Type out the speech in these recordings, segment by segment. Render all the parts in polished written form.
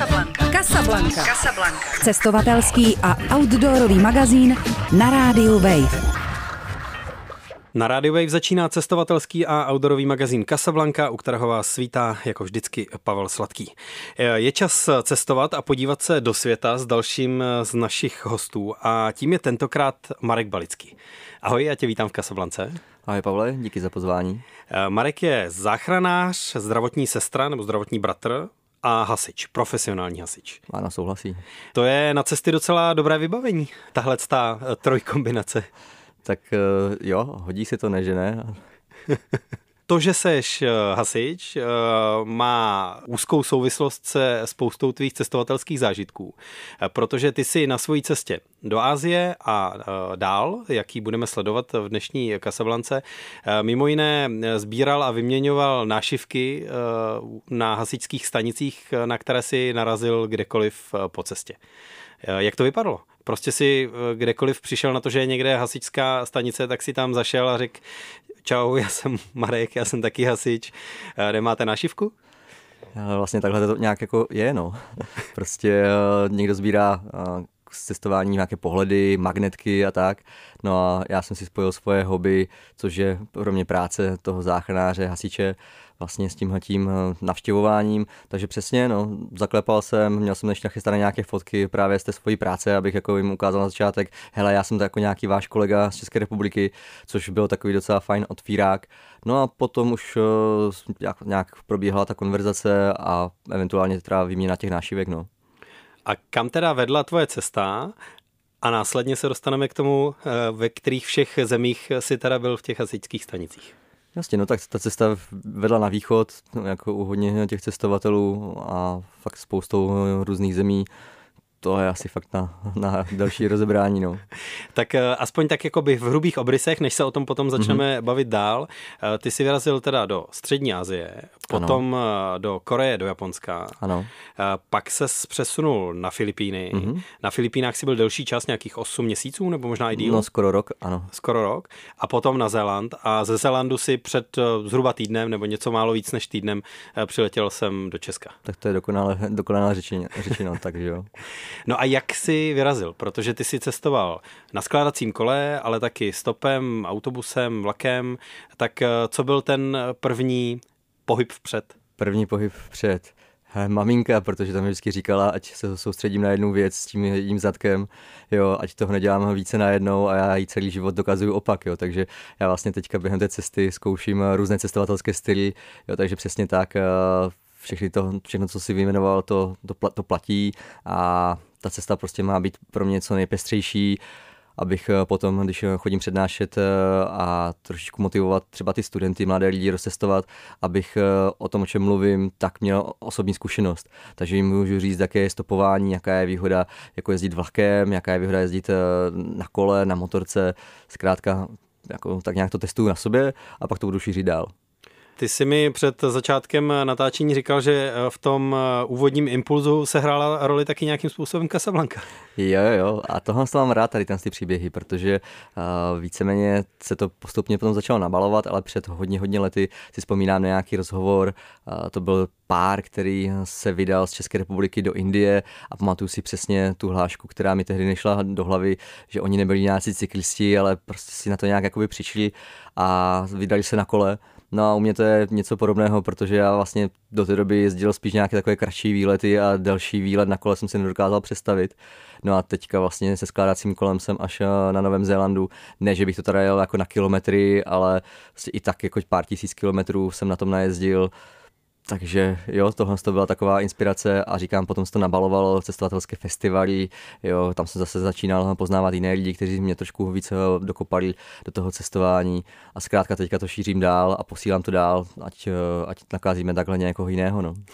Casablanca. Cestovatelský a outdoorový magazín na rádiu Wave. Na rádiu Wave začíná cestovatelský a outdoorový magazín Casablanca, u kterého vás svítá jako vždycky Pavel Sladký. Je čas cestovat a podívat se do světa s dalším z našich hostů a tím je tentokrát Marek Balický. Ahoj, já tě vítám v Casablance. Ahoj Pavle, díky za pozvání. Marek je záchranář, zdravotní sestra nebo zdravotní bratr a hasič, profesionální hasič. Ano, souhlasí. To je na cesty docela dobré vybavení, tahleta trojkombinace. Tak jo, hodí se to, ne, že ne? To, že seš hasič, má úzkou souvislost se spoustou tvých cestovatelských zážitků, protože ty jsi na své cestě do Asie a dál, jaký budeme sledovat v dnešní Casablance, mimo jiné sbíral a vyměňoval nášivky na hasičských stanicích, na které si narazil kdekoliv po cestě. Jak to vypadalo? Prostě si kdekoliv přišel na to, že je někde hasičská stanice, tak si tam zašel a řekl: čau, já jsem Marek, já jsem taky hasič, nemáte nášivku? Vlastně takhle to nějak jako je, no. Prostě někdo sbírá z cestování nějaké pohledy, magnetky a tak. No a já jsem si spojil svoje hobby, což je pro mě práce toho záchranáře, hasiče, vlastně s tímhletím navštěvováním. Takže přesně, no, zaklepal jsem, měl jsem ještě nachystané nějaké fotky právě z té svojí práce, abych jako jim ukázal na začátek: hele, já jsem to jako nějaký váš kolega z České republiky, což byl takový docela fajn otvírák. No a potom už nějak probíhala ta konverzace a eventuálně teda výměna těch nášivek, no. A kam teda vedla tvoje cesta? A následně se dostaneme k tomu, ve kterých všech zemích si teda byl v těch hasičských stanicích. Jasně, no tak ta cesta vedla na východ, jako u hodně těch cestovatelů a fakt spoustou různých zemí. To je asi fakt na další rozebrání, no. Tak aspoň tak jakoby v hrubých obrysech, než se o tom potom začneme bavit dál. Ty jsi vyrazil teda do Střední Asie, potom do Koreje, do Japonska. Ano. Pak ses přesunul na Filipíny. Na Filipínách si byl delší čas, nějakých 8 měsíců, nebo možná i díl? No skoro rok, ano. Skoro rok. A potom na Zéland. A ze Zélandu si před zhruba týdnem, nebo něco málo víc než týdnem, přiletěl jsem do Česka. Tak to je dokonalé řečeno, takže jo. No a jak jsi vyrazil? Protože ty jsi cestoval na skládacím kole, ale taky stopem, autobusem, vlakem. Tak co byl ten první pohyb vpřed? První pohyb vpřed. Maminka, protože tam mi vždycky říkala, ať se soustředím na jednu věc s tím jedním zadkem, jo, ať toho nedělám více najednou a já jí celý život dokazuju opak, jo, takže já vlastně teďka během té cesty zkouším různé cestovatelské styly, jo, takže přesně tak. Všechno, co si vyjmenoval, to platí a ta cesta prostě má být pro mě co nejpestřejší, abych potom, když chodím přednášet a trošičku motivovat třeba ty studenty, mladé lidi rozcestovat, abych o tom, o čem mluvím, tak měl osobní zkušenost. Takže jim můžu říct, jaké je stopování, jaká je výhoda jako jezdit vlakem, jaká je výhoda jezdit na kole, na motorce, zkrátka jako, tak nějak to testuju na sobě a pak to budu šířit dál. Ty jsi mi před začátkem natáčení říkal, že v tom úvodním impulzu se hrála roli taky nějakým způsobem Casablanca. Jo, a tohle mám rád, tady ty příběhy, protože víceméně se to postupně potom začalo nabalovat, ale před hodně lety si vzpomínám na nějaký rozhovor, to byl pár, který se vydal z České republiky do Indie a pamatuju si přesně tu hlášku, která mi tehdy nešla do hlavy, že oni nebyli nějací cyklisti, ale prostě si na to nějak jakoby přišli a vydali se na kole. No a u mě to je něco podobného, protože já vlastně do té doby jezdil spíš nějaké takové kratší výlety a další výlet na kole jsem si nedokázal představit. No a teďka vlastně se skládacím kolem jsem až na Novém Zélandu. Ne, že bych to teda jel jako na kilometry, ale vlastně i tak jako pár tisíc kilometrů jsem na tom najezdil. Takže jo, tohle to byla taková inspirace a říkám, potom se to nabalovalo, cestovatelské festivaly, jo, tam jsem zase začínal poznávat jiné lidi, kteří mě trošku více dokopali do toho cestování a zkrátka teďka to šířím dál a posílám to dál, ať nakázíme takhle někoho jiného, no.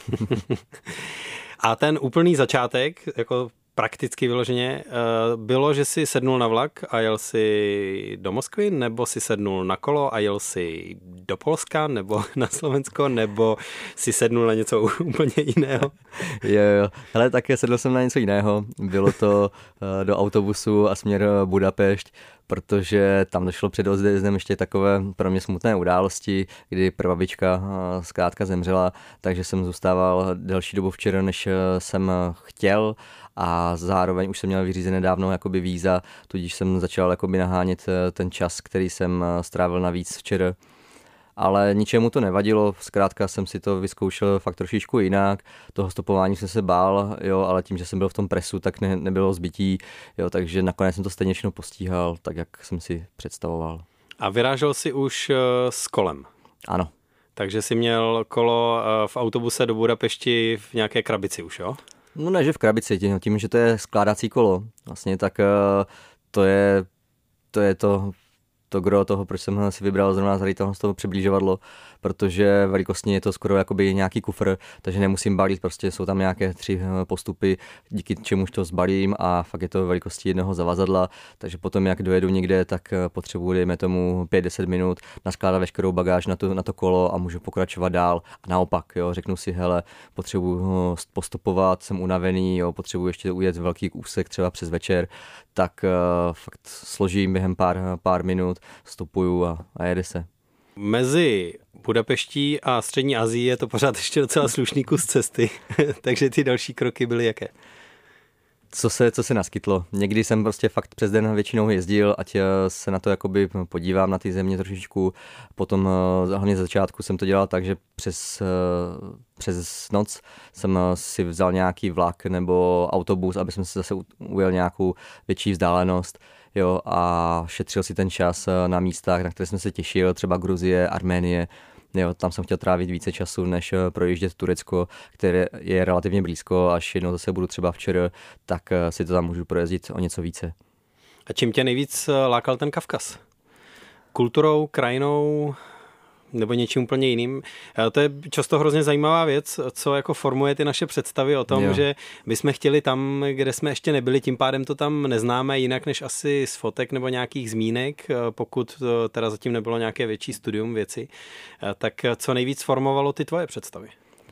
A ten úplný začátek, jako prakticky vyloženě, bylo, že si sednul na vlak a jel si do Moskvy, nebo si sednul na kolo a jel si do Polska, nebo na Slovensko, nebo si sednul na něco úplně jiného? Jo. Hele, také sedl jsem na něco jiného. Bylo to do autobusu a směr Budapešť, protože tam došlo před odjezdem ještě takové pro mě smutné události, kdy prababička zkrátka zemřela, takže jsem zůstával delší dobu včera, než jsem chtěl, a zároveň už jsem měl vyřízené dávno jakoby víza, tudíž jsem začal jakoby nahánět ten čas, který jsem strávil navíc včera. Ale ničemu to nevadilo, zkrátka jsem si to vyzkoušel fakt trošičku jinak, toho stopování jsem se bál, jo, ale tím, že jsem byl v tom presu, tak nebylo zbytí, jo, takže nakonec jsem to stejně všechno postíhal, tak jak jsem si představoval. A vyrážel jsi už s kolem? Ano. Takže jsi měl kolo v autobuse do Budapešti v nějaké krabici už, jo? No ne, že v krabici, tím, že to je skládací kolo, vlastně, tak to je to gro toho, proč jsem si vybral zrovna tady toho z toho přiblížovadlo, protože velikostně je to skoro jakoby nějaký kufr, takže nemusím balit, prostě jsou tam nějaké 3 postupy, díky čemuž to zbalím a fakt je to velikosti jednoho zavazadla, takže potom jak dojedu někde, tak potřebuji, dejme tomu 5-10 minut, naskládat veškerou bagáž na to kolo a můžu pokračovat dál. A naopak, jo, řeknu si, hele, potřebuji postupovat, jsem unavený, jo, potřebuji ještě ujet velký úsek třeba přes večer, tak fakt složím během pár minut, stopuju a jede se. Mezi Budapeští a Střední Asií je to pořád ještě docela slušný kus cesty, takže ty další kroky byly jaké? Co se naskytlo. Někdy jsem prostě fakt přes den většinou jezdil, ať se na to jakoby podívám na ty země trošičku. Potom hlavně z začátku jsem to dělal tak, že přes noc jsem si vzal nějaký vlak nebo autobus, aby jsem si zase ujel nějakou větší vzdálenost. Jo, a šetřil si ten čas na místech, na které jsem se těšil, třeba Gruzie, Arménie. Jo, tam jsem chtěl trávit více času, než projíždět Turecko, které je relativně blízko, až jednou zase budu třeba včera, tak si to tam můžu projezdit o něco více. A čím tě nejvíc lákal ten Kavkaz? Kulturou, krajinou nebo něčím úplně jiným? To je často hrozně zajímavá věc, co jako formuje ty naše představy o tom, že my jsme chtěli tam, kde jsme ještě nebyli, tím pádem to tam neznáme jinak než asi z fotek nebo nějakých zmínek, pokud teda zatím nebylo nějaké větší studium věci. Tak co nejvíc formovalo ty tvoje představy?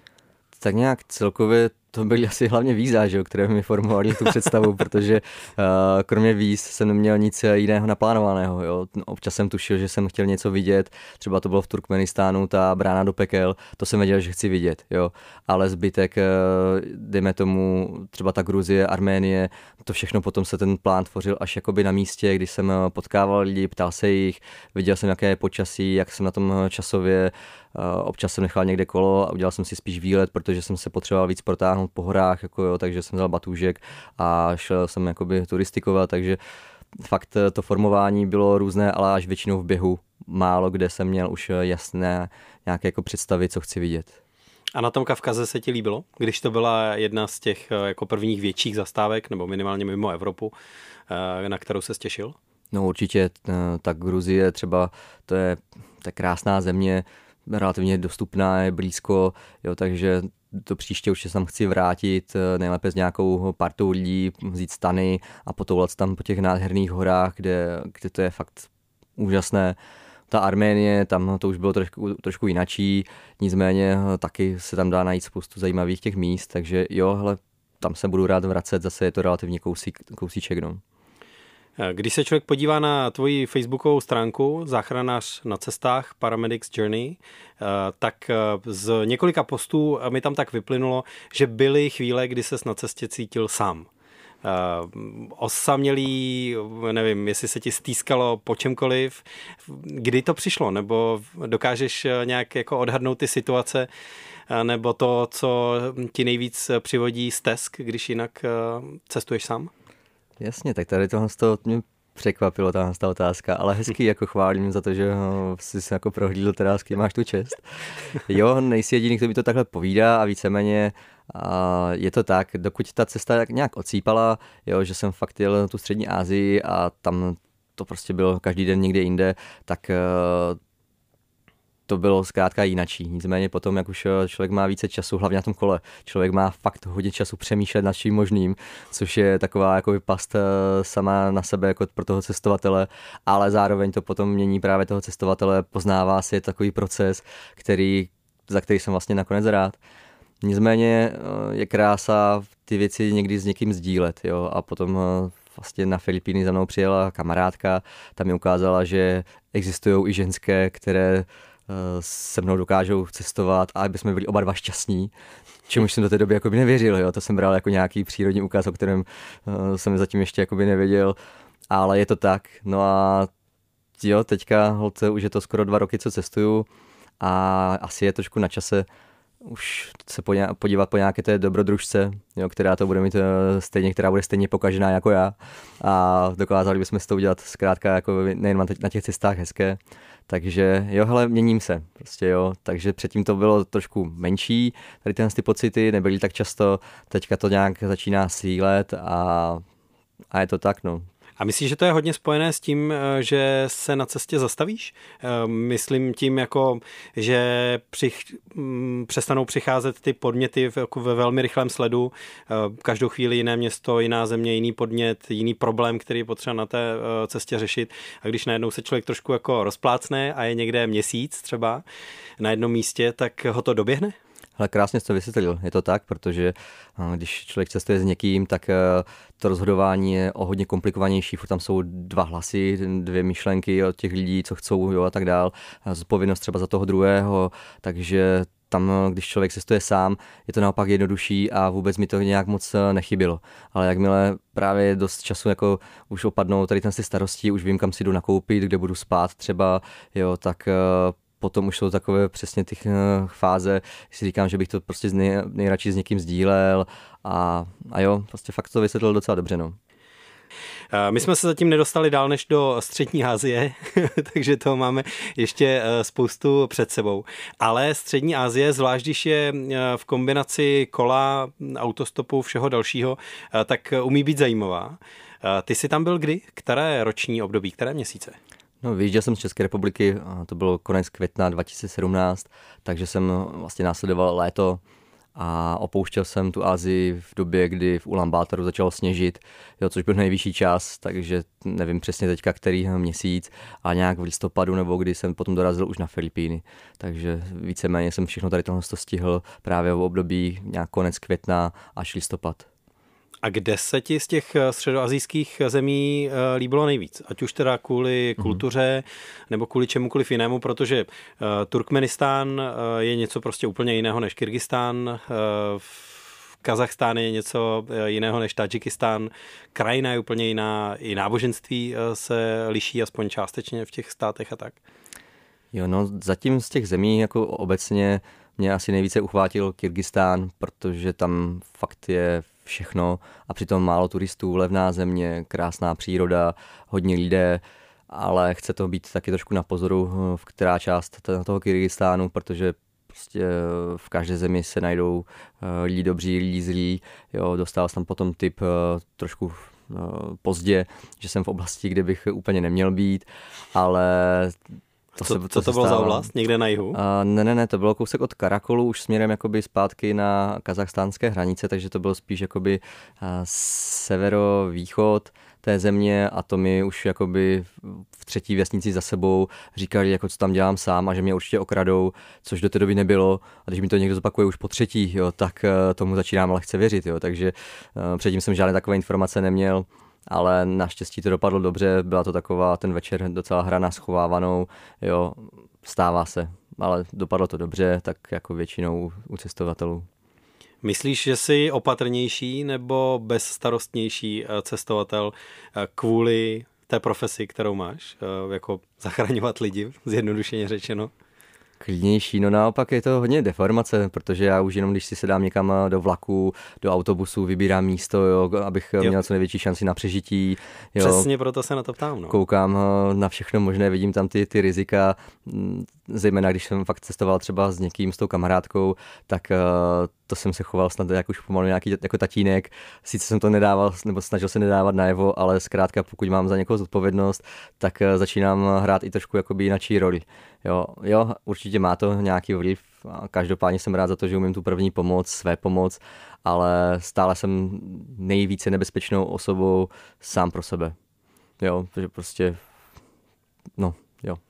Tak nějak celkově to byly asi hlavně víza, že, které mi formovaly tu představu, protože kromě víz jsem neměl nic jiného naplánovaného. Jo. Občas jsem tušil, že jsem chtěl něco vidět, třeba to bylo v Turkmenistánu, ta brána do pekel, to jsem věděl, že chci vidět, jo. Ale zbytek, dejme tomu, třeba ta Gruzie, Arménie, to všechno potom se ten plán tvořil až jakoby na místě, když jsem potkával lidi, ptal se jich, viděl jsem, jaké je počasí, jak jsem na tom časově, občas jsem nechal někde kolo a udělal jsem si spíš výlet, protože jsem se potřeboval víc protáhnout po horách, jako jo, takže jsem vzal batůžek a šel jsem jakoby turistikovat, takže fakt to formování bylo různé, ale až většinou v běhu. Málo kde jsem měl už jasné nějaké jako představy, co chci vidět. A na tom Kavkaze se ti líbilo, když to byla jedna z těch jako prvních větších zastávek, nebo minimálně mimo Evropu, na kterou se těšil? No určitě, tak Gruzie třeba, to je krásná země, relativně dostupná, je blízko, jo, takže to příště už se tam chci vrátit, nejlépe s nějakou partou lidí, vzít stany a potoulat tam po těch nádherných horách, kde to je fakt úžasné. Ta Arménie, tam to už bylo trošku jinačí, nicméně taky se tam dá najít spoustu zajímavých těch míst, takže jo, hele, tam se budu rád vracet, zase je to relativně kousíček, no. Když se člověk podívá na tvoji facebookovou stránku Záchranář na cestách, Paramedics Journey, tak z několika postů mi tam tak vyplynulo, že byly chvíle, kdy ses na cestě cítil sám. Osamělý, nevím, jestli se ti stýskalo po čemkoliv. Kdy to přišlo? Nebo dokážeš nějak jako odhadnout ty situace? Nebo to, co ti nejvíc přivodí stesk, když jinak cestuješ sám? Jasně, tak tady tohle mě překvapilo, ta otázka, ale hezky jako chválím za to, že jsi se jako prohlídl teda, s kým máš tu čest. Jo, nejsi jediný, kdo mi to takhle povídá a víceméně je to tak, dokud ta cesta nějak odsýpala, jo, že jsem fakt jel tu Střední Asii a tam to prostě bylo každý den někde jinde, tak to bylo zkrátka jinačí. Nicméně potom, jak už člověk má více času, hlavně na tom kole, člověk má fakt hodně času přemýšlet nad čím možným, což je taková jako past sama na sebe jako pro toho cestovatele, ale zároveň to potom mění právě toho cestovatele, poznává si takový proces, za který jsem vlastně nakonec rád. Nicméně je krása ty věci někdy s někým sdílet, jo, a potom vlastně na Filipíny za mnou přijela kamarádka, tam mi ukázala, že existují i ženské, které se mnou dokážou cestovat a aby jsme byli oba dva šťastní, čemuž jsem do té doby jakoby nevěřil, jo. To jsem bral jako nějaký přírodní úkaz, o kterém jsem zatím ještě jakoby nevěděl, ale je to tak. No a jo, teďka holce, už je to skoro 2 roky, co cestuju a asi je trošku na čase už se podívat po nějaké té dobrodružce, jo, která to bude mít stejně, která bude stejně pokažená jako já a dokázali bychom si to udělat zkrátka jako nejen na těch cestách hezké. Takže jo, hele, měním se, prostě jo, takže předtím to bylo trošku menší, tady ty pocity nebyly tak často, teďka to nějak začíná sílet a je to tak, no. A myslíš, že to je hodně spojené s tím, že se na cestě zastavíš? Myslím tím jako, že přestanou přicházet ty podněty ve velmi rychlém sledu, každou chvíli jiné město, jiná země, jiný podnět, jiný problém, který je potřeba na té cestě řešit. A když najednou se člověk trošku jako rozplácne a je někde měsíc třeba na jednom místě, tak ho to doběhne? Ale krásně jsi to vysvětlil, je to tak, protože když člověk cestuje s někým, tak to rozhodování je o hodně komplikovanější, furt tam jsou 2 hlasy, 2 myšlenky od těch lidí, co chcou, jo, a tak dál, zodpovědnost třeba za toho druhého, takže tam, když člověk cestuje sám, je to naopak jednodušší a vůbec mi to nějak moc nechybilo. Ale jakmile právě je dost času jako už opadnou tady ty starosti, už vím, kam si jdu nakoupit, kde budu spát třeba, jo, tak potom už jsou takové přesně ty fáze, si říkám, že bych to prostě nejradši s někým sdílel a jo, prostě fakt to vysvětlil docela dobře, no. My jsme se zatím nedostali dál než do Střední Asie, takže toho máme ještě spoustu před sebou. Ale Střední Asie, zvlášť když je v kombinaci kola, autostopu, všeho dalšího, tak umí být zajímavá. Ty jsi tam byl kdy? Které roční období, které měsíce? No, vyjížděl jsem z České republiky, to bylo konec května 2017, takže jsem vlastně následoval léto a opouštěl jsem tu Asii v době, kdy v Ulaanbátaru začalo sněžit, jo, což byl nejvyšší čas, takže nevím přesně teďka, který měsíc, a nějak v listopadu, nebo kdy jsem potom dorazil už na Filipíny. Takže víceméně jsem všechno tady tohle stihl právě v období nějak konec května až listopad. A kde se ti z těch středoasijských zemí líbilo nejvíc? Ať už teda kvůli kultuře nebo kvůli čemukoliv jinému, protože Turkmenistán je něco prostě úplně jiného než Kyrgyzstán, Kazachstán je něco jiného než Tadžikistán, krajina je úplně jiná, i náboženství se liší aspoň částečně v těch státech a tak. Jo, no zatím z těch zemí jako obecně mě asi nejvíce uchvátil Kyrgyzstán, protože tam fakt je všechno a přitom málo turistů, levná země, krásná příroda, hodně lidé, ale chce to být taky trošku na pozoru, v která část toho Kyrgyzstánu, protože prostě v každé zemi se najdou lidi dobří, lidi zlí. Jo, dostal jsem potom tip trošku pozdě, že jsem v oblasti, kde bych úplně neměl být, ale Co to bylo za oblast? Někde na jihu? Ne, to bylo kousek od Karakolu, už směrem jakoby zpátky na kazachstánské hranice, takže to bylo spíš jakoby severovýchod té země a to mi už jakoby v 3. vesnici za sebou říkali, jako co tam dělám sám a že mě určitě okradou, což do té doby nebylo. A když mi to někdo zopakuje už po 3., jo, tak tomu začínám lehce věřit, jo, takže předtím jsem žádné takové informace neměl. Ale naštěstí to dopadlo dobře, byla to taková ten večer docela hra na schovávanou, jo, stává se, ale dopadlo to dobře, tak jako většinou u cestovatelů. Myslíš, že jsi opatrnější nebo bezstarostnější cestovatel kvůli té profesi, kterou máš, jako zachraňovat lidi, zjednodušeně řečeno? Klidnější, no naopak je to hodně deformace, protože já už jenom když si sedám někam do vlaku, do autobusu, vybírám místo, jo, abych měl co největší šanci na přežití. Jo. Přesně proto se na to ptám. No. Koukám na všechno možné, vidím tam ty rizika, zejména když jsem fakt cestoval třeba s někým, s tou kamarádkou, tak to jsem se choval snad jak už pomalu nějaký jako tatínek. Sice jsem to nedával, nebo snažil se nedávat najevo, ale zkrátka pokud mám za někoho zodpovědnost, tak začínám hrát i trošku jakoby jináčí roli. Jo, určitě má to nějaký vliv. Každopádně jsem rád za to, že umím tu první pomoc, své pomoc, ale stále jsem nejvíce nebezpečnou osobou sám pro sebe. Jo, takže prostě, no, jo.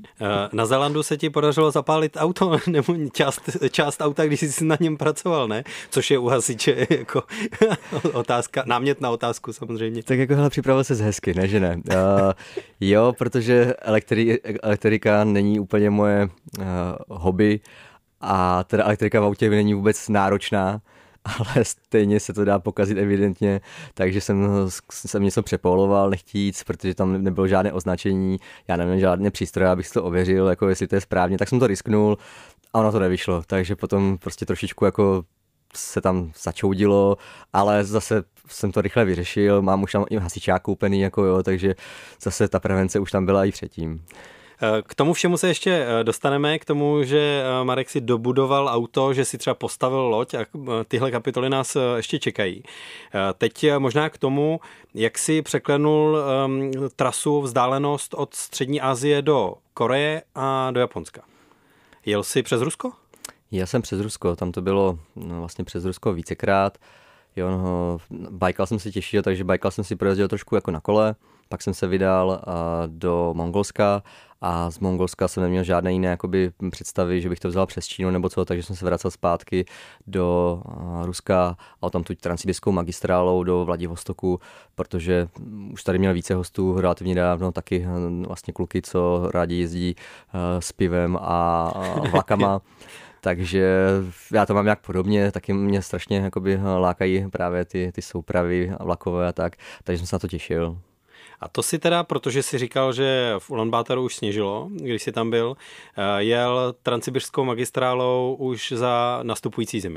Na Zélandu se ti podařilo zapálit auto, nebo část auta, když jsi na něm pracoval, ne? Což je u hasiče jako otázka, námětná otázku samozřejmě. Tak jako hele, připravil ses hezky, ne, že ne? Jo, protože elektrika není úplně moje hobby a teda elektrika v autě není vůbec náročná, ale stejně se to dá pokazit evidentně, takže jsem něco přepoloval nechtíc, protože tam nebylo žádné označení, já nevím, žádné přístroje, abych si to ověřil, jako jestli to je správně, tak jsem to risknul a ono to nevyšlo, takže potom prostě trošičku jako se tam začoudilo, ale zase jsem to rychle vyřešil, mám už tam i hasičák koupený, jako jo, takže zase ta prevence už tam byla i předtím. K tomu všemu se ještě dostaneme, k tomu, že Marek si dobudoval auto, že si třeba postavil loď a tyhle kapitoly nás ještě čekají. Teď možná k tomu, jak si překlenul trasu, vzdálenost od Střední Asie do Koreje a do Japonska. Jel jsi přes Rusko? Já jsem přes Rusko, tam to bylo vlastně přes Rusko vícekrát. Jo, Bajkal jsem si těšil, takže Bajkal jsem si projezdil trošku jako na kole, pak jsem se vydal do Mongolska a z Mongolska jsem neměl žádné jiné jakoby představy, že bych to vzal přes Čínu nebo co, takže jsem se vracel zpátky do Ruska a tam tu transsibirskou magistrálou do Vladivostoku, protože už tady měl více hostů relativně dávno, taky vlastně kluky, co rádi jezdí s pivem a vlakama. Takže já to mám nějak podobně, taky mě strašně jakoby lákají právě ty soupravy vlakové a tak, takže jsem se na to těšil. A to si teda, protože si říkal, že v Ulaanbátaru už sněžilo, když jsi tam byl, jel transsibirskou magistrálou už za nastupující zimy.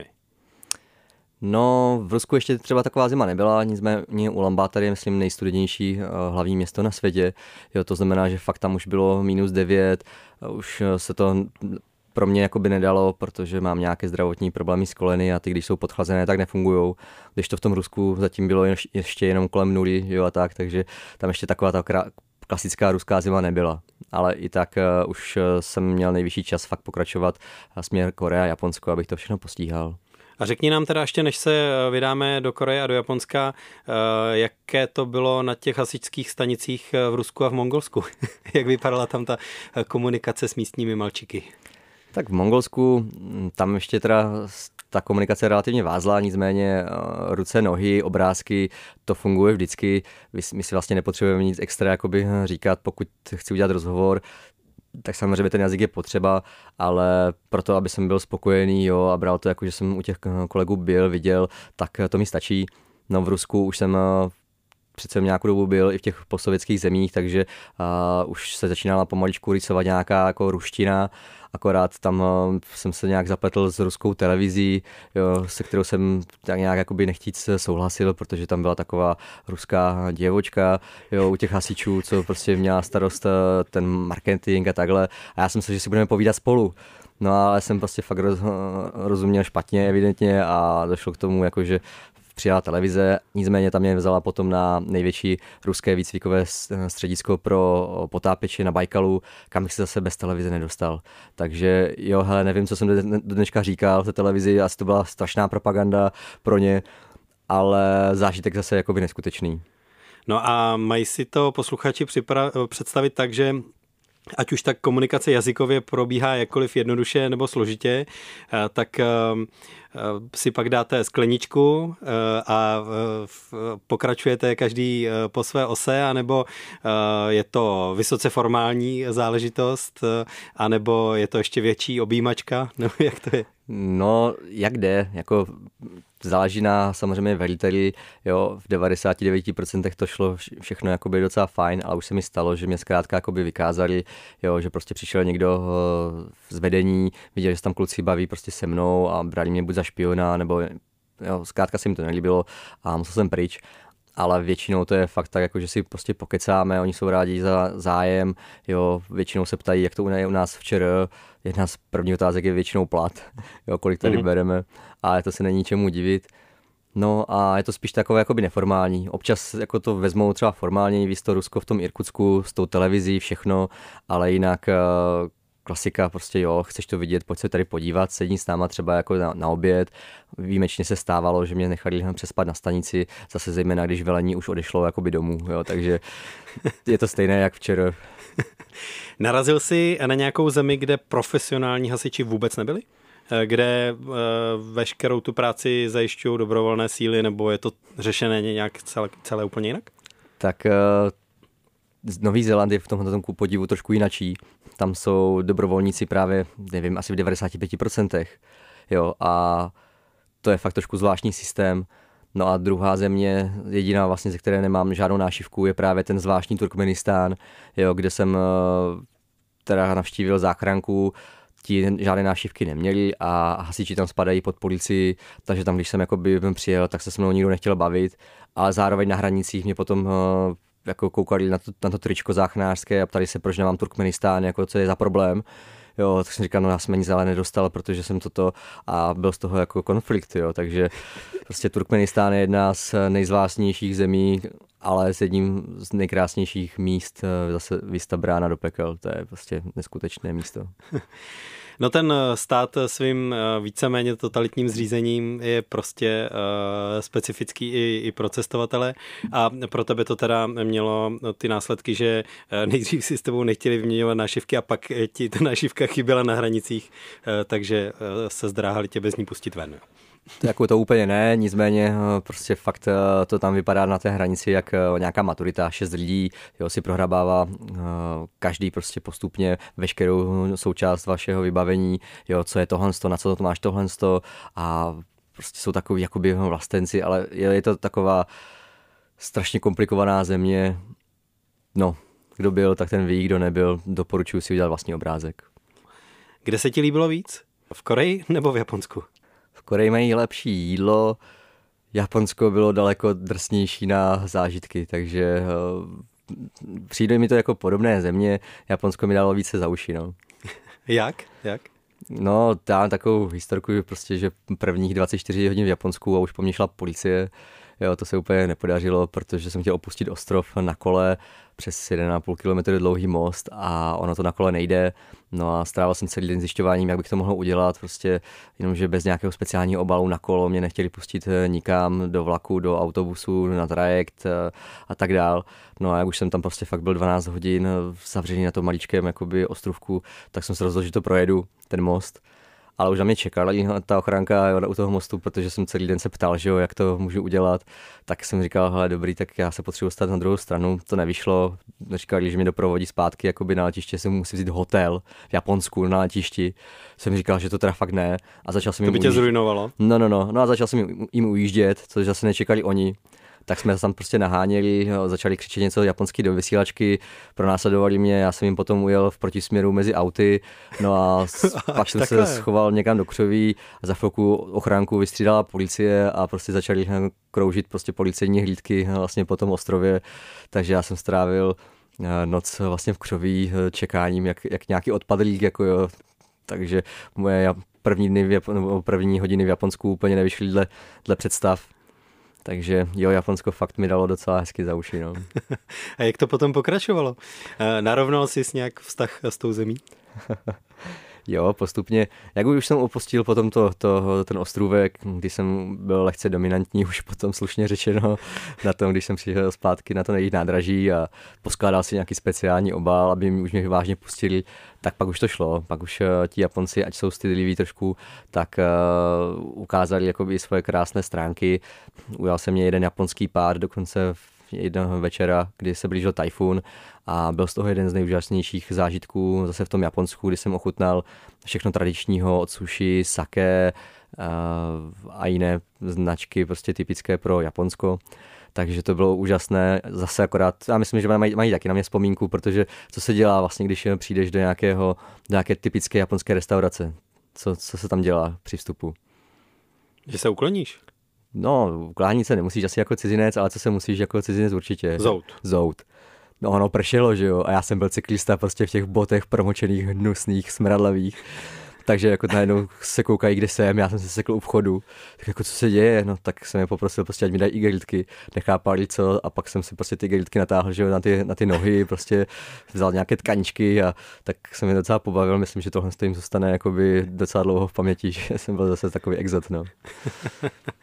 No, v Rusku ještě třeba taková zima nebyla, nicméně Ulaanbaatar je, myslím, nejstudenější hlavní město na světě. Jo, to znamená, že fakt tam už bylo -9, už se to pro mě jakoby nedalo, protože mám nějaké zdravotní problémy s koleny a ty, když jsou podchlazené, tak nefungujou. Když to v tom Rusku zatím bylo ještě jenom kolem 0, jo, a tak, takže tam ještě taková ta klasická ruská zima nebyla. Ale i tak už jsem měl nejvyšší čas fakt pokračovat směr Korea a Japonsko, abych to všechno postíhal. A řekni nám teda ještě, než se vydáme do Koreje a do Japonska, jaké to bylo na těch hasičských stanicích v Rusku a v Mongolsku? Jak vypadala tam ta komunikace s místními malčiky? Tak v Mongolsku tam ještě teda ta komunikace relativně vázla, nicméně ruce, nohy, obrázky, to funguje vždycky. My si vlastně nepotřebujeme nic extra jakoby říkat, pokud chci udělat rozhovor, tak samozřejmě ten jazyk je potřeba, ale proto, aby jsem byl spokojený, jo, a bral to jako, že jsem u těch kolegů viděl, tak to mi stačí. No v Rusku už jsem přece nějakou dobu byl i v těch postsovětských zemích, takže už se začínala pomaličku rýsovat nějaká jako ruština, akorát tam jsem se nějak zapletl s ruskou televizí, jo, se kterou jsem tak nějak jakoby nechtíc souhlasil, protože tam byla taková ruská děvočka, jo, u těch hasičů, co prostě měla starost ten marketing a takhle. A já jsem si, že si budeme povídat spolu. No ale jsem prostě fakt rozuměl špatně evidentně a došlo k tomu, jakože přijela televize, nicméně tam mě vzala potom na největší ruské výcvikové středisko pro potápěče na Bajkalu, kam bych se zase bez televize nedostal. Takže jo, hele, nevím, co jsem do dneška říkal v té televizi, asi to byla strašná propaganda pro ně, ale zážitek zase jakoby neskutečný. No a mají si to posluchači představit tak, že ať už tak komunikace jazykově probíhá jakkoliv jednoduše nebo složitě, tak si pak dáte skleničku a pokračujete každý po své ose, anebo je to vysoce formální záležitost, anebo je to ještě větší objímačka, nebo jak to je? No, jak jde, jako záleží na samozřejmě veliteli, jo, v 99% to šlo všechno jakoby docela fajn, ale už se mi stalo, že mě zkrátka jakoby vykázali, jo, že prostě přišel někdo z vedení, viděl, že se tam kluci baví prostě se mnou a brali mě buď za špiona, nebo jo, zkrátka se mi to nelíbilo a musel jsem pryč. Ale většinou to je fakt tak, jako, že si prostě pokecáme, oni jsou rádi za zájem, jo, většinou se ptají, jak to je u nás včera, jedna z prvních otázek je většinou plat, jo, kolik tady bereme, ale to se není čemu divit. No a je to spíš takové jakoby neformální, občas jako to vezmou třeba formálně, víc to Rusko v tom Irkutsku s tou televizí, všechno, ale jinak klasika, prostě jo, chceš to vidět, pojď se tady podívat, sedí s náma třeba jako na oběd. Výjimečně se stávalo, že mě nechali přespat na stanici, zase zejména, když velení už odešlo jakoby domů, jo, takže je to stejné jak včera. Narazil jsi na nějakou zemi, kde profesionální hasiči vůbec nebyli? Kde veškerou tu práci zajišťují dobrovolné síly, nebo je to řešené nějak celé úplně jinak? Tak Nový Zéland je v tomhle podivu trošku jinačí. Tam jsou dobrovolníci právě, nevím, asi v 95%. Jo, a to je fakt trošku zvláštní systém. No a druhá země, jediná vlastně, ze které nemám žádnou nášivku, je právě ten zvláštní Turkmenistán, jo, kde jsem teda navštívil záchranku, ti žádné nášivky neměli a hasiči tam spadají pod policii, takže tam, když jsem jakoby přijel, tak se se mnou nikdo nechtěl bavit, ale zároveň na hranicích mě potom jako koukali na to tričko záchranářské a ptali se, proč nemám Turkmenistán, jako co je za problém. Jo, tak jsem říkal, no já jsem nic ale nedostal, protože jsem toto a byl z toho jako konflikt, jo, takže prostě Turkmenistán je jedna z nejzvláštnějších zemí, ale s jedním z nejkrásnějších míst, zase Vista brána do pekel, to je prostě neskutečné místo. No ten stát svým víceméně totalitním zřízením je prostě specifický i pro cestovatele a pro tebe to teda mělo ty následky, že nejdřív si s tebou nechtěli vyměňovat nášivky a pak ti ta nášivka chyběla na hranicích, takže se zdráhali tě bez ní pustit ven. Jako to úplně ne, nicméně prostě fakt to tam vypadá na té hranici jak nějaká maturita, 6 lidí, jo, si prohrabává každý prostě postupně veškerou součást vašeho vybavení, jo, co je tohle, na co to máš tohle a prostě jsou takový jakoby vlastenci, ale je to taková strašně komplikovaná země, no, kdo byl, tak ten ví, kdo nebyl, doporučuji si udělat vlastní obrázek. Kde se ti líbilo víc? V Koreji nebo v Japonsku? V Koreji mají lepší jídlo, Japonsko bylo daleko drsnější na zážitky, takže přijde mi to jako podobné země, Japonsko mi dalo více za uši, no. Jak? No, já mám takovou historku, prostě, že prvních 24 hodin v Japonsku a už po mně šla policie. Jo, to se úplně nepodařilo, protože jsem chtěl opustit ostrov na kole přes 1,5 kilometru dlouhý most a ono to na kole nejde. No a strávil jsem celý den zjišťováním, jak bych to mohl udělat, prostě jenomže bez nějakého speciálního obalu na kolo mě nechtěli pustit nikam do vlaku, do autobusu, na trajekt a tak dál. No a jak už jsem tam prostě fakt byl 12 hodin zavřený na tom maličkém jakoby ostrůvku, tak jsem se rozhodl, že to projedu, ten most. Ale už na mě čekala ta ochránka u toho mostu, protože jsem celý den se ptal, že jo, jak to můžu udělat. Tak jsem říkal, hele, dobrý, tak já se potřebuji stát na druhou stranu. To nevyšlo. Říkali, že mě doprovodí zpátky jakoby na letiště, jsem musel vzít hotel v Japonsku na letišti. Jsem říkal, že to teda fakt ne. A začal jsem to by tě zrujnovalo? No a začal jsem jim ujíždět, což zase nečekali oni. Tak jsme tam prostě naháněli, začali křičet něco japonský do vysílačky, pronásledovali mě, já jsem jim potom ujel v protisměru mezi auty, no a pak jsem se schoval někam do křoví a za chvilku ochránku vystřídala policie a prostě začali kroužit prostě policejní hlídky vlastně po tom ostrově, takže já jsem strávil noc vlastně v křoví čekáním, jak nějaký odpadlík, jako jo, takže moje první hodiny v Japonsku úplně nevyšly dle představ. Takže jo, Japonsko fakt mi dalo docela hezky za uši, no. A jak to potom pokračovalo? Narovnal jsi nějak vztah s tou zemí? Jo, postupně. Jak už jsem opustil potom ten ostrůvek, když jsem byl lehce dominantní, už potom slušně řečeno, na tom, když jsem přišel zpátky na to jejich nádraží a poskládal si nějaký speciální obal, aby už mě vážně pustili, tak pak už to šlo. Pak už ti Japonci, ať jsou stydliví trošku, tak ukázali jakoby svoje krásné stránky. Ujal se mě jeden japonský pár, dokonce jednoho večera, kdy se blížil tajfun a byl z toho jeden z nejúžasnějších zážitků zase v tom Japonsku, kdy jsem ochutnal všechno tradičního od sushi, sake a jiné značky prostě typické pro Japonsko. Takže to bylo úžasné. Zase akorát, já myslím, že mají taky na mě vzpomínku, protože co se dělá vlastně, když přijdeš do nějaké typické japonské restaurace? Co se tam dělá při vstupu? Že se ukloníš? No, uklánit se nemusíš asi jako cizinec, ale co se musíš jako cizinec určitě? Zout. No ono pršelo, že jo, a já jsem byl cyklista prostě v těch botech promočených, hnusných, smradlavých. Takže jako najednou se koukají, kde jsem, já jsem se sekl u vchodu. Tak jako co se děje? No tak jsem je poprosil prostě, ať mi dají igelitky, nechápali co a pak jsem si prostě ty igelitky natáhl, že jo, na ty nohy, prostě vzal nějaké tkaničky a tak jsem je docela pobavil. Myslím, že tohle jim zůstane jakoby docela dlouho v paměti, že jsem byl zase takový exot, no.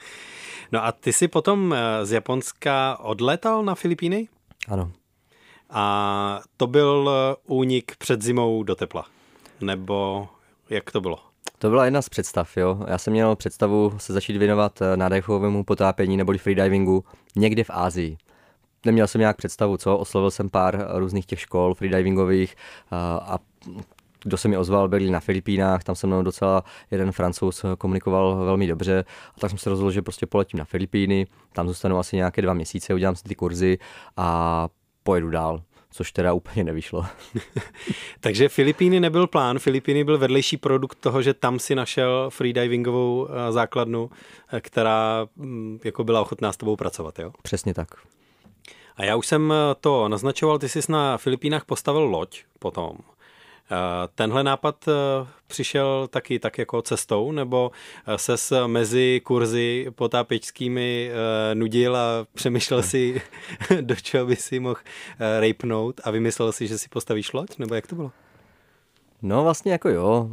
No a ty jsi potom z Japonska odletal na Filipíny? Ano. A to byl únik před zimou do tepla. Nebo jak to bylo? To byla jedna z představ, jo. Já jsem měl představu se začít věnovat nádechovému potápění neboli freedivingu někde v Asii. Neměl jsem nějak představu, co, oslovil jsem pár různých těch škol freedivingových a kdo se mi ozval, byli na Filipínách, tam se mnou docela jeden Francouz komunikoval velmi dobře a tak jsem se rozhodl, že prostě poletím na Filipíny, tam zůstanu asi nějaké 2 měsíce, udělám si ty kurzy a pojedu dál, což teda úplně nevyšlo. Takže Filipíny nebyl plán, Filipíny byl vedlejší produkt toho, že tam si našel freedivingovou základnu, která jako byla ochotná s tebou pracovat, jo? Přesně tak. A já už jsem to naznačoval, ty jsi na Filipínách postavil loď potom. Tenhle nápad přišel taky tak jako cestou, nebo ses mezi kurzy potápěčskými nudil a přemýšlel si, do čeho by si mohl rejpnout a vymyslel si, že si postavíš loď, nebo jak to bylo? No vlastně jako jo.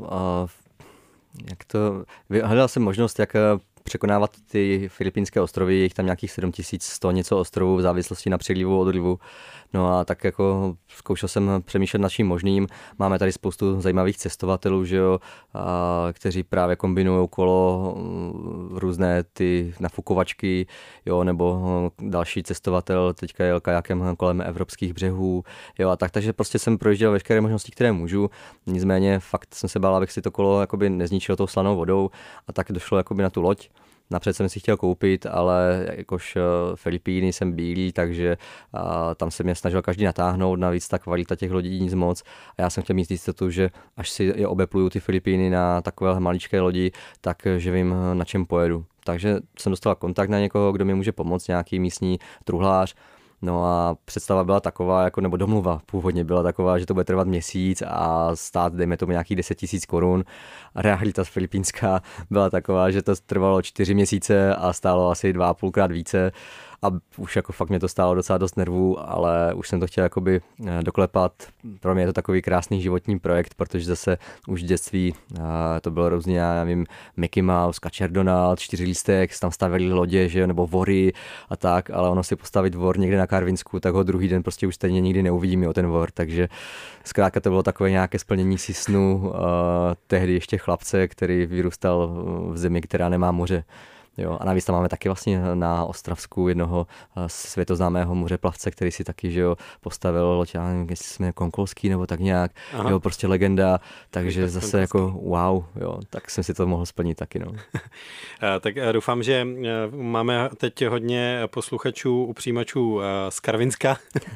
Hledal jsem možnost, jak překonávat ty filipínské ostrovy, je jich tam nějakých 7100 něco ostrovů v závislosti na přílivu, odlivu. No a tak jako zkoušel jsem přemýšlet nad čím možným. Máme tady spoustu zajímavých cestovatelů, že jo, kteří právě kombinují kolo, různé ty nafukovačky, jo, nebo další cestovatel teďka jel kajakem kolem evropských břehů, jo, a tak, takže prostě jsem projížděl veškeré možnosti, které můžu. Nicméně fakt jsem se bál, abych si to kolo jakoby nezničil tou slanou vodou a tak došlo jakoby na tu loď. Napřed jsem si chtěl koupit, ale jakož Filipíny jsem bílý, takže tam se mě snažil každý natáhnout, navíc ta kvalita těch lodí nic moc. A já jsem chtěl mít jistotu, že až si je obepluju ty Filipíny na takové maličké lodi, takže vím, na čem pojedu. Takže jsem dostal kontakt na někoho, kdo mi může pomoct, nějaký místní truhlář. No a představa byla taková, jako, nebo domluva původně byla taková, že to bude trvat měsíc a stát, dejme tomu, nějakých 10 000 korun. A realita filipínská byla taková, že to trvalo 4 měsíce a stálo asi 2,5krát více. A už jako fakt mě to stálo docela dost nervů, ale už jsem to chtěl jakoby doklepat. Pro mě je to takový krásný životní projekt, protože zase už v dětství to bylo různě, já nevím, Mickey Mouse, Kačer Donald, 4lístek, tam stavili lodě, že, nebo vory a tak, ale ono si postavit vor někde na Karvinsku, tak ho druhý den prostě už stejně nikdy neuvidíme o ten vor, takže zkrátka to bylo takové nějaké splnění si snu tehdy ještě chlapce, který vyrůstal v zemi, která nemá moře. Jo, a navíc tam máme taky vlastně na Ostravsku jednoho světoznámého mořeplavce, který si taky, že jo, postavil loď, já nevím, jestli jsme Konkolský nebo tak nějak, jo, prostě legenda, takže zase jako wow, jo, tak jsem si to mohl splnit taky, no. Tak doufám, že máme teď hodně posluchačů, upřímačů z Karvinska,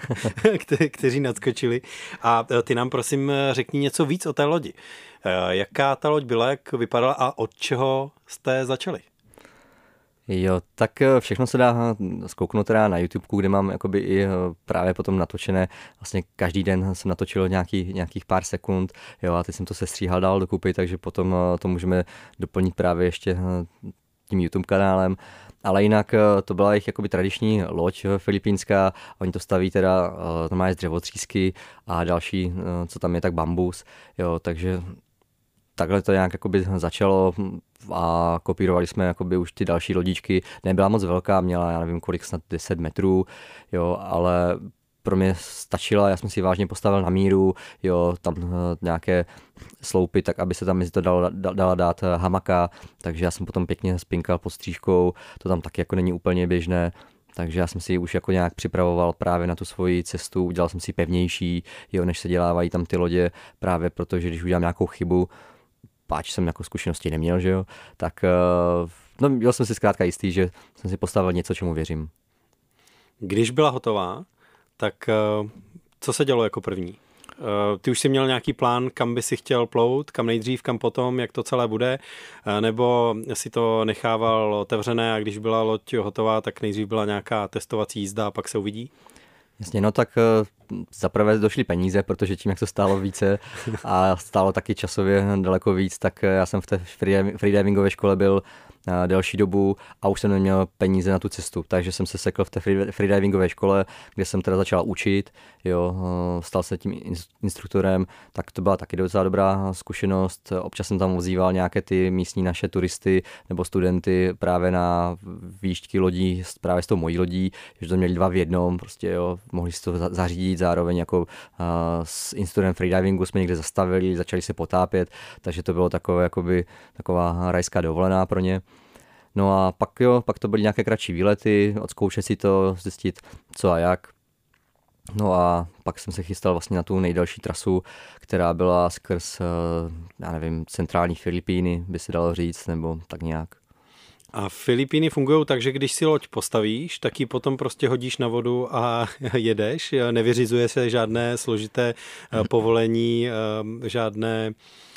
kteří nadskočili a ty nám prosím řekni něco víc o té lodi. Jaká ta loď byla, jak vypadala a od čeho jste začali? Jo, tak všechno se dá zkouknout teda na YouTubeku, kde mám jakoby i právě potom natočené, vlastně každý den jsem natočil nějakých pár sekund, jo, a teď jsem to sestříhal dál dokupy, takže potom to můžeme doplnit právě ještě tím YouTube kanálem. Ale jinak to byla jejich jakoby tradiční loď filipínská, oni to staví teda, to má z dřevotřísky a další, co tam je, tak bambus, jo, takže takhle to nějak jakoby začalo a kopírovali jsme jakoby už ty další lodičky. Nebyla moc velká, měla, já nevím kolik, snad 10 metrů, jo, ale pro mě stačila, já jsem si vážně postavil na míru, jo, tam nějaké sloupy, tak aby se tam mezi to dala dát hamaka, takže já jsem potom pěkně spinkal pod střížkou, to tam taky jako není úplně běžné. Takže já jsem si už jako nějak připravoval právě na tu svoji cestu, udělal jsem si pevnější, jo, než se dělávají tam ty lodě, právě protože když udělám nějakou chybu, páč jsem jako zkušenosti neměl, že jo, tak no, byl jsem si zkrátka jistý, že jsem si postavil něco, čemu věřím. Když byla hotová, tak co se dělo jako první? Ty už jsi měl nějaký plán, kam by si chtěl plout, kam nejdřív, kam potom, jak to celé bude, nebo si to nechával otevřené a když byla loď hotová, tak nejdřív byla nějaká testovací jízda a pak se uvidí? Jasně, no tak zaprvé došly peníze, protože tím, jak to stálo více a stálo taky časově daleko víc, tak já jsem v té freedivingové škole byl delší dobu a už jsem neměl peníze na tu cestu, takže jsem se sekl v té freedivingové škole, kde jsem teda začal učit, jo, stal se tím instruktorem, tak to byla taky docela dobrá zkušenost. Občas jsem tam vozíval nějaké ty místní naše turisty nebo studenty právě na výšky lodí, právě s tou mojí lodí, že to měli 2 v jednom, prostě jo, mohli si to zařídit zároveň jako s instruktorem freedivingu jsme někde zastavili, začali se potápět, takže to bylo takové, jakoby, taková rajská dovolená pro ně. No a pak to byly nějaké kratší výlety, odzkoušet si to, zjistit co a jak. No a pak jsem se chystal vlastně na tu nejdelší trasu, která byla skrz, já nevím, centrální Filipíny, by se dalo říct, nebo tak nějak. A Filipíny fungují tak, že když si loď postavíš, tak ji potom prostě hodíš na vodu a jedeš. Nevyřizuje se žádné složité povolení, žádné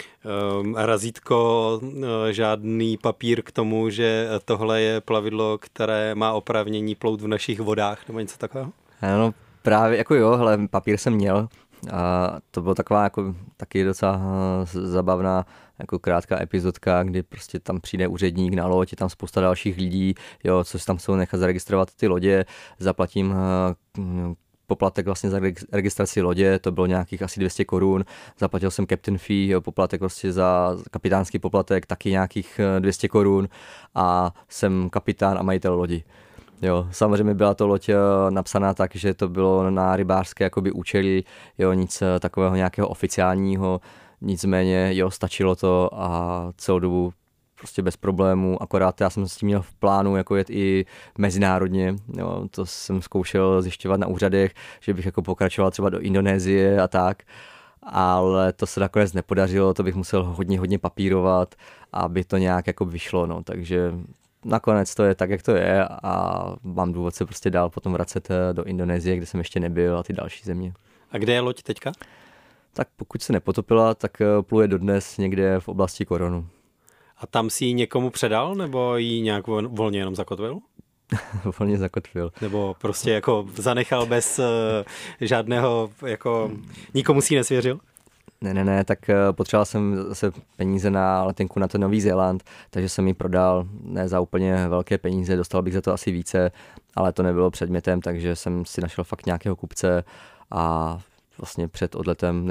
razítko, žádný papír k tomu, že tohle je plavidlo, které má oprávnění plout v našich vodách, nebo něco takového? No právě, jako jo, hele, papír jsem měl. A to bylo taková jako taky docela zabavná jako krátká epizodka, kdy prostě tam přijde úředník na loď, je tam spousta dalších lidí, jo, co si tam chcou nechat zaregistrovat ty lodě, zaplatím poplatek vlastně za registraci lodě, to bylo nějakých asi 200 korun, zaplatil jsem captain fee, jo, poplatek prostě za kapitánský poplatek, taky nějakých 200 korun a jsem kapitán a majitel lodi. Jo, samozřejmě byla to loď napsaná tak, že to bylo na rybářské jakoby účely, jo, nic takového nějakého oficiálního, nicméně, jo, stačilo to a celou dobu prostě bez problémů, akorát já jsem s tím měl v plánu jako jet i mezinárodně, jo, to jsem zkoušel zjišťovat na úřadech, že bych jako pokračoval třeba do Indonésie a tak, ale to se nakonec nepodařilo, to bych musel hodně papírovat, aby to nějak jako vyšlo, no, takže nakonec to je tak, jak to je a mám důvod se prostě dál potom vracet do Indonésie, kde jsem ještě nebyl a ty další země. A kde je loď teďka? Tak pokud se nepotopila, tak pluje dodnes někde v oblasti Koronu. A tam si ji někomu předal, nebo ji nějak volně jenom zakotvil? Volně zakotvil. Nebo prostě jako zanechal bez žádného, jako nikomu si ji nesvěřil? Ne, tak potřeboval jsem zase peníze na letenku na ten Nový Zéland, takže jsem ji prodal, ne za úplně velké peníze, dostal bych za to asi více, ale to nebylo předmětem, takže jsem si našel fakt nějakého kupce a vlastně před odletem,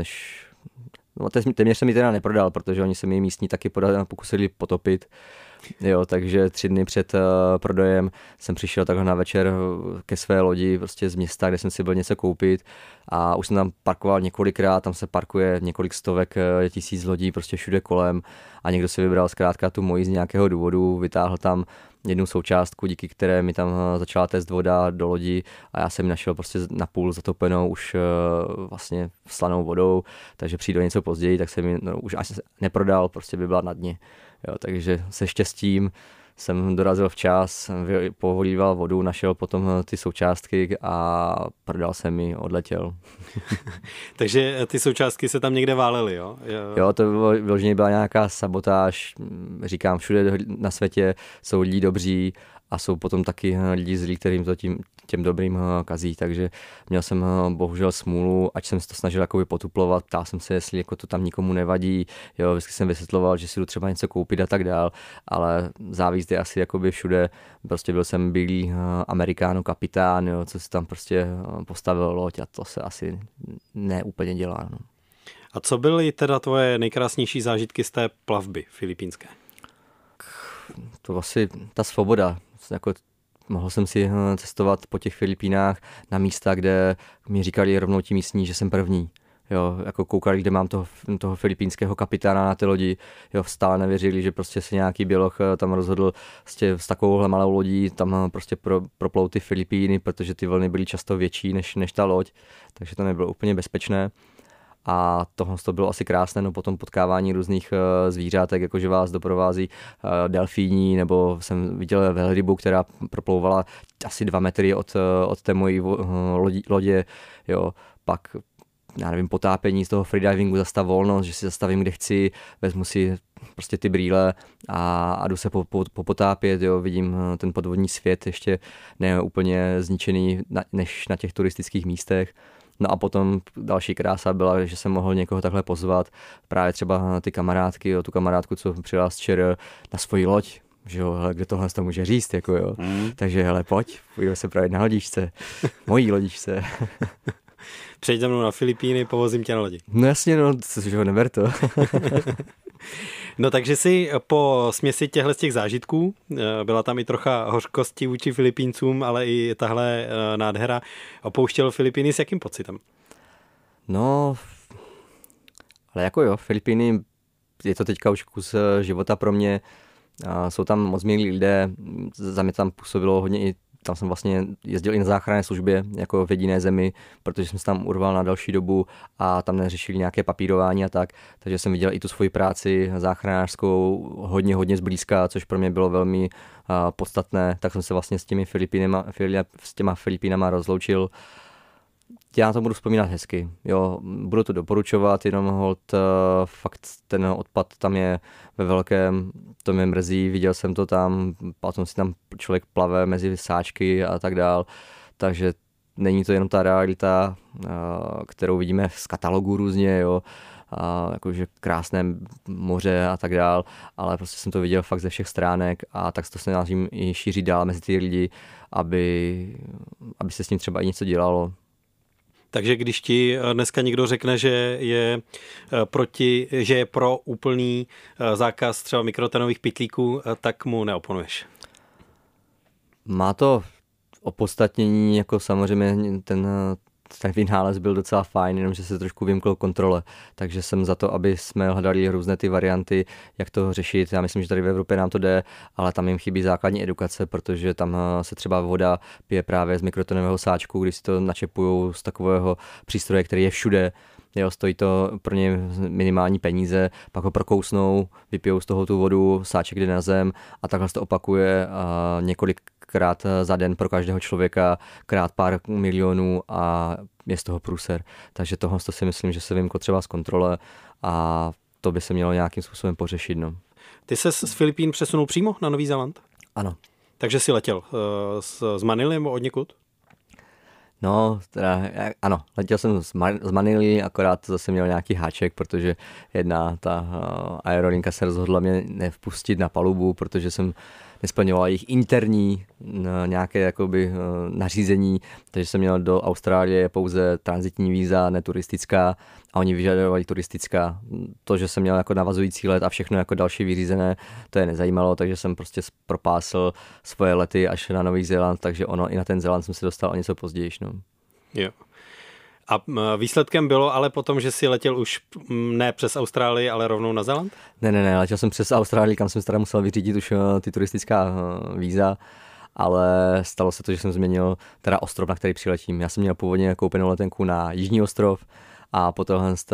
téměř jsem ji teda neprodal, protože oni se mi místní taky pokusili potopit. Jo, takže 3 dny před prodejem jsem přišel takhle na večer ke své lodi prostě z města, kde jsem si byl něco koupit a už jsem tam parkoval několikrát, tam se parkuje několik stovek tisíc lodí prostě všude kolem a někdo si vybral zkrátka tu moji z nějakého důvodu, vytáhl tam jednu součástku, díky které mi tam začala téct voda do lodi a já jsem ji našel prostě napůl zatopenou už vlastně slanou vodou, takže přijde něco později, tak jsem ji už asi neprodal, prostě by byla na dně. Jo, takže se štěstím jsem dorazil včas, povolíval vodu, našel potom ty součástky a prodal jsem ji, odletěl. Takže ty součástky se tam někde válely, jo? Jo, to vyloženě byla nějaká sabotáž, říkám, všude na světě jsou lidi dobří a jsou potom taky lidi zlí, kterým to těm dobrým kazí, takže měl jsem bohužel smůlu, ať jsem se to snažil jakoby potuplovat, ptal jsem se, jestli jako to tam nikomu nevadí, jo, vždycky jsem vysvětloval, že si jdu třeba něco koupit a tak dál, ale závíst je asi jakoby všude, prostě byl jsem bílý Amerikáno kapitán, jo, co si tam prostě postavil loď a to se asi neúplně dělá. No. A co byly teda tvoje nejkrásnější zážitky z té plavby filipínské? To asi ta svoboda, jako mohl jsem si cestovat po těch Filipínách na místa, kde mi říkali rovnou ti místní, že jsem první. Jo, jako koukali, kde mám toho filipínského kapitána na té lodi, jo, stále nevěřili, že prostě se nějaký běloch tam rozhodl prostě s takovouhle malou lodí tam prostě proplout ty Filipíny, protože ty vlny byly často větší než ta loď, takže to nebylo úplně bezpečné. A tohle to bylo asi krásné, no potom potkávání různých zvířátek, jakože vás doprovází delfíní, nebo jsem viděl velrybu, která proplouvala asi 2 metry od té mojí lodě, jo, pak já nevím, potápění z toho freedivingu, zase ta volnost, že si zastavím, kde chci, vezmu si prostě ty brýle a jdu se popotápět, jo, vidím ten podvodní svět ještě ne úplně zničený než na těch turistických místech. No a potom další krása byla, že jsem mohl někoho takhle pozvat, právě třeba ty kamarádky, jo, tu kamarádku, co přijela z ČR na svoji loď, že jo, hele, kde tohle to může říct, jako jo. Takže hele, pojď, půjdeme se právě na lodičce, mojí lodičce. Přejď za mnou na Filipíny, povozím tě na lodi. No jasně, no, že ho neber to. No takže si po směsi těchto z těch zážitků, byla tam i trocha hořkosti vůči Filipíncům, ale i tahle nádhera, opouštěl Filipíny s jakým pocitem? No, ale jako jo, Filipíny, je to teďka už kus života pro mě, jsou tam moc milí lidé, za mě tam působilo hodně i, tam jsem vlastně jezdil i na záchranné službě, jako v jediné zemi, protože jsem se tam urval na další dobu a tam neřešili nějaké papírování a tak, takže jsem viděl i tu svoji práci záchranářskou hodně zblízka, což pro mě bylo velmi podstatné, tak jsem se vlastně s těma Filipínama rozloučil. Já to budu vzpomínat hezky, jo, budu to doporučovat, jenom holt fakt ten odpad tam je ve velkém, to mě mrzí, viděl jsem to tam, potom si tam člověk plave mezi sáčky a tak dál, takže není to jenom ta realita, kterou vidíme z katalogu různě, jo, jakože krásné moře a tak dál, ale prostě jsem to viděl fakt ze všech stránek a tak to se snažím i šířit dál mezi ty lidi, aby se s ním třeba i něco dělalo. Takže když ti dneska někdo řekne, že je pro úplný zákaz třeba mikrotonových pytlíků, tak mu neoponuješ. Má to opodstatnění, jako samozřejmě ten vynález byl docela fajn, jenomže se trošku vymkl kontrole. Takže jsem za to, aby jsme hledali různé ty varianty, jak to řešit. Já myslím, že tady v Evropě nám to jde, ale tam jim chybí základní edukace, protože tam se třeba voda pije právě z mikrotonového sáčku, když si to načepujou z takového přístroje, který je všude. Jo, stojí to pro ně minimální peníze, pak ho prokousnou, vypijou z toho tu vodu, sáček jde na zem a takhle se to opakuje několikrát za den pro každého člověka, krát pár milionů a je z toho průser. Takže tohle si myslím, že se vymklo třeba z kontrole a to by se mělo nějakým způsobem pořešit. No. Ty se z Filipín přesunul přímo na Nový Zéland? Ano. Takže jsi letěl z Manily nebo odněkud? No, teda, ano, letěl jsem z Manily, akorát zase měl nějaký háček, protože jedna ta aerolinka se rozhodla mě nevpustit na palubu, protože jsem nesplňoval jejich interní nějaké jakoby nařízení, takže jsem měl do Austrálie pouze tranzitní víza, neturistická a oni vyžadovali turistická. To, že jsem měl jako navazující let a všechno jako další vyřízené, to je nezajímalo, takže jsem prostě propásl svoje lety až na Nový Zéland, takže ono i na ten Zéland jsem se dostal o něco později. No. Jo. A výsledkem bylo ale potom, že jsi letěl už ne přes Austrálii, ale rovnou na Zéland? Ne, letěl jsem přes Austrálii, kam jsem teda musel vyřídit už ty turistická víza, ale stalo se to, že jsem změnil teda ostrov, na který přiletím. Já jsem měl původně koupenou letenku na Jižní ostrov a po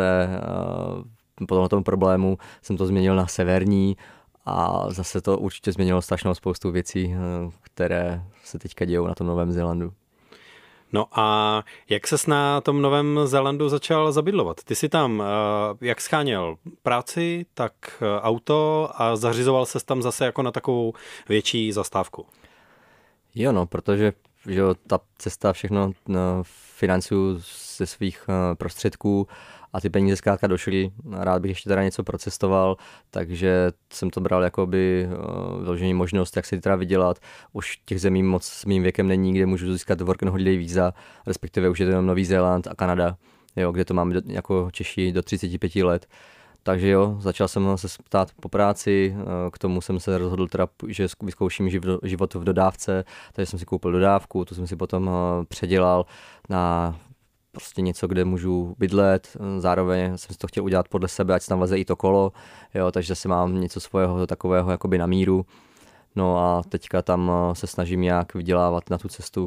tomhle problému jsem to změnil na severní a zase to určitě změnilo strašnou spoustu věcí, které se teďka dějou na tom Novém Zélandu. No a jak ses na tom Novém Zélandu začal zabydlovat? Ty jsi tam jak scháněl práci, tak auto a zařizoval ses tam zase jako na takovou větší zastávku? Jo, no, protože že ta cesta všechno financuju ze svých prostředků a ty peníze zkrátka došly. Rád bych ještě teda něco procestoval, takže jsem to bral jako by vyložený možnost, jak si teda vydělat. Už těch zemí moc s mým věkem není, kde můžu získat work and holiday víza, respektive už je to jenom Nový Zéland a Kanada, jo, kde to mám jako Češi do 35 let. Takže jo, začal jsem se ptát po práci, k tomu jsem se rozhodl teda, že vyzkouším život v dodávce, takže jsem si koupil dodávku, tu jsem si potom předělal na prostě něco, kde můžu bydlet, zároveň jsem si to chtěl udělat podle sebe, ať se tam vleze i to kolo, jo, takže zase mám něco svého takového jakoby na míru, no a teďka tam se snažím nějak vydělávat na tu cestu.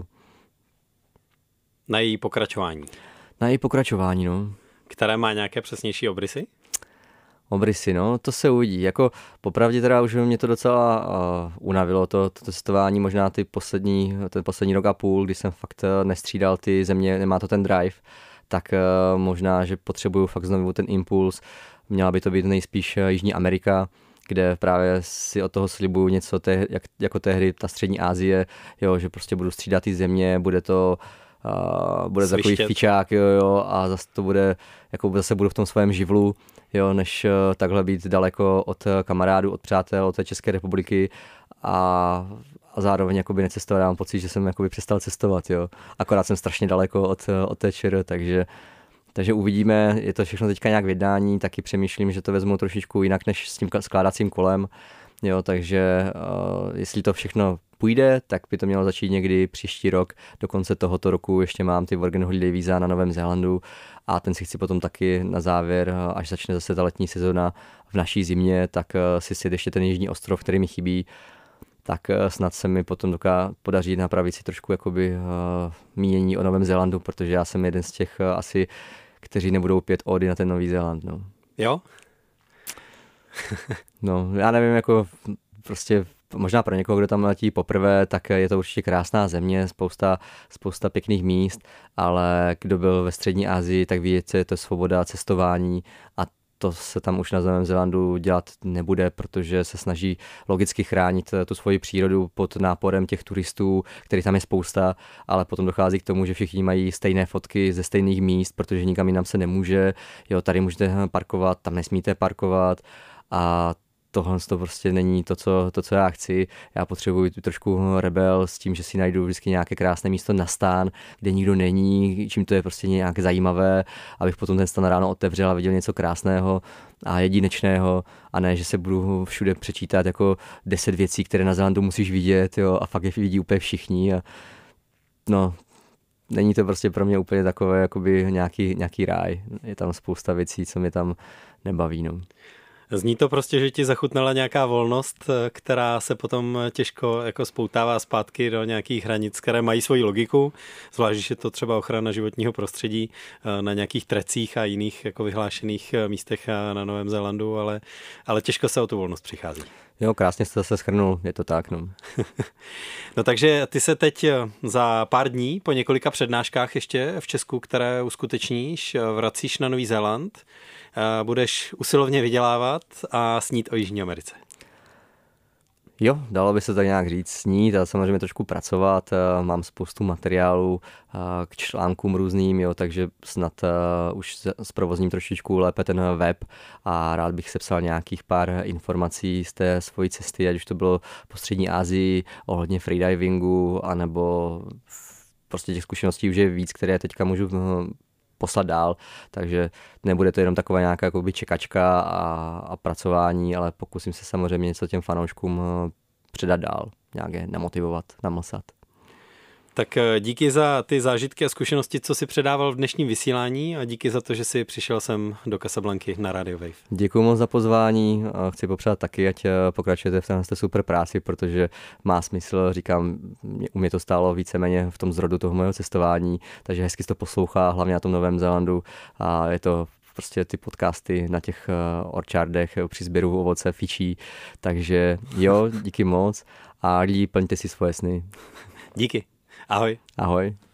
Na její pokračování? Na její pokračování, no. Které má nějaké přesnější obrysy? Obrysy, no, to se uvidí. Jako popravdě teda už mě to docela unavilo, to testování, možná ten poslední rok a půl, kdy jsem fakt nestřídal ty země, nemá to ten drive, tak možná, že potřebuju fakt znovu ten impuls. Měla by to být nejspíš Jižní Amerika, kde právě si od toho slibuju něco, jako tehdy ta Střední Asie, jo, že prostě budu střídat ty země, bude takový fičák, jo, a zase to bude, jako zase budu v tom svém živlu, jo, než takhle být daleko od kamarádů, od přátel, od té České republiky a zároveň jakoby necestovat, mám pocit, že jsem jakoby přestal cestovat, jo. Akorát jsem strašně daleko od té ČR, takže uvidíme, je to všechno teďka nějak v jednání, taky přemýšlím, že to vezmu trošičku jinak než s tím skládacím kolem, jo, takže jestli to všechno půjde, tak by to mělo začít někdy příští rok, do konce tohoto roku ještě mám ty Work and Holiday víza na Novém Zélandu a ten si chci potom taky na závěr, až začne zase ta letní sezóna v naší zimě, tak si sjet ještě ten jižní ostrov, který mi chybí, tak snad se mi potom podaří napravit si trošku jakoby mínění o Novém Zélandu, protože já jsem jeden z těch asi, kteří nebudou 5 ódy na ten Nový Zéland. No. Jo? No, já nevím, jako prostě možná pro někoho, kdo tam letí poprvé, tak je to určitě krásná země, spousta pěkných míst, ale kdo byl ve střední Asii, tak ví, co je to svoboda cestování a to se tam už na Novém Zélandu dělat nebude, protože se snaží logicky chránit tu svoji přírodu pod náporem těch turistů, který tam je spousta, ale potom dochází k tomu, že všichni mají stejné fotky ze stejných míst, protože nikam jinam se nemůže. Jo, tady můžete parkovat, tam nesmíte parkovat a tohle to prostě není to, co já chci. Já potřebuji trošku rebel s tím, že si najdu vždycky nějaké krásné místo na stán, kde nikdo není, čím to je prostě nějak zajímavé, abych potom ten stan ráno otevřel a viděl něco krásného a jedinečného a ne, že se budu všude přečítat jako 10 věcí, které na Zélandu musíš vidět, jo, a fakt je vidí úplně všichni a no, není to prostě pro mě úplně takové jakoby nějaký ráj. Je tam spousta věcí, co mě tam nebaví, no. Zní to prostě, že ti zachutnala nějaká volnost, která se potom těžko jako spoutává zpátky do nějakých hranic, které mají svoji logiku, zvlášť, že je to třeba ochrana životního prostředí na nějakých trecích a jiných jako vyhlášených místech na Novém Zélandu, ale těžko se o tu volnost přichází. Jo, krásně jste zase shrnul, je to tak, no. No takže ty se teď za pár dní po několika přednáškách ještě v Česku, které uskutečníš, vracíš na Nový Zéland, budeš usilovně vydělávat a snít o Jižní Americe. Jo, dalo by se tak nějak říct, snít a samozřejmě trošku pracovat. Mám spoustu materiálů k článkům různým, jo, takže snad už zprovozním trošičku lépe ten web a rád bych sepsal nějakých pár informací z té svojí cesty, ať už to bylo po střední Asii, ohledně freedivingu, anebo prostě těch zkušeností už je víc, které teďka můžu poslat dál, takže nebude to jenom taková nějaká jakoby čekačka a pracování, ale pokusím se samozřejmě něco těm fanouškům předat dál, nějak je namotivovat, namlsat. Tak díky za ty zážitky a zkušenosti, co si předával v dnešním vysílání a díky za to, že jsi přišel sem do Casablanky na Radio Wave. Děkuji moc za pozvání, chci popřát taky, ať pokračujete v této super práci, protože má smysl, říkám, u mě to stálo víceméně v tom zrodu toho mého cestování, takže hezky se to poslouchá, hlavně na tom Novém Zélandu a je to prostě ty podcasty na těch orchardech při sběru ovoce fičí, takže jo, díky moc a lidi, plňte si svoje sny. Díky. Ahoj. Ahoj.